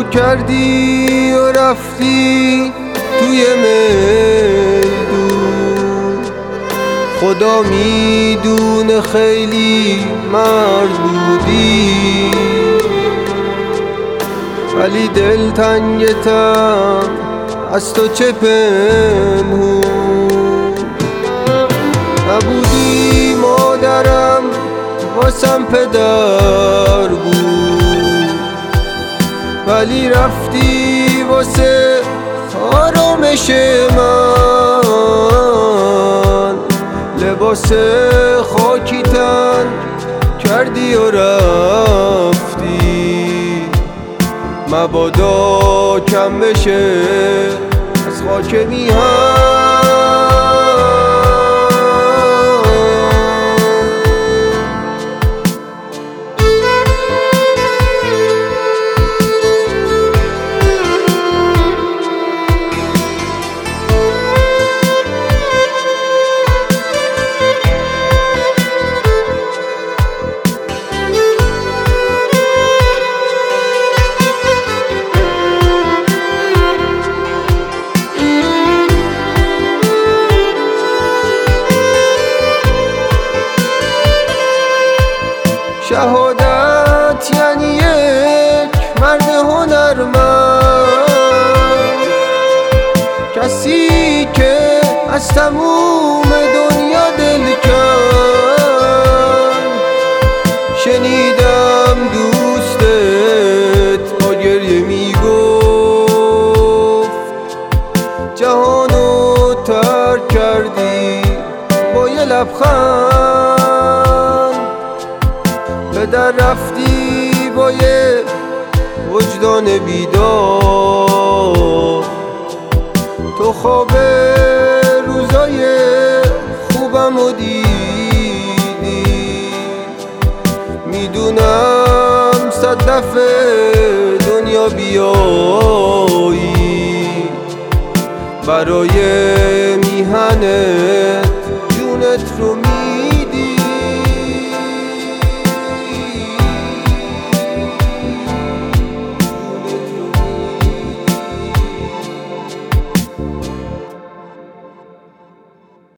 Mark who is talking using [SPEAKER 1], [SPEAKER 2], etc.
[SPEAKER 1] کردی و رفتی توی میدون، خدا میدونه خیلی مرد بودی، ولی دلتنگتم از تو چه پنهون. نبودی مادرم واسم پدر بود، ولی رفتی واسه آرامش من، لباس خاکی تن کردی و رفتی، مبادا کم بشه از خاک میهن. شهادت یعنی یک مرد هنرمند، کسی که از تموم دنیا دل کن. شنیدم دوستت با گریه میگفت جهانو ترک کردی با یه لبخند، به در رفتی با یه وجدان بیدار. تو خواب روزای خوبم و دیدی، میدونم 100 دفعه دنیا بیایی، برای میهنت جونت رو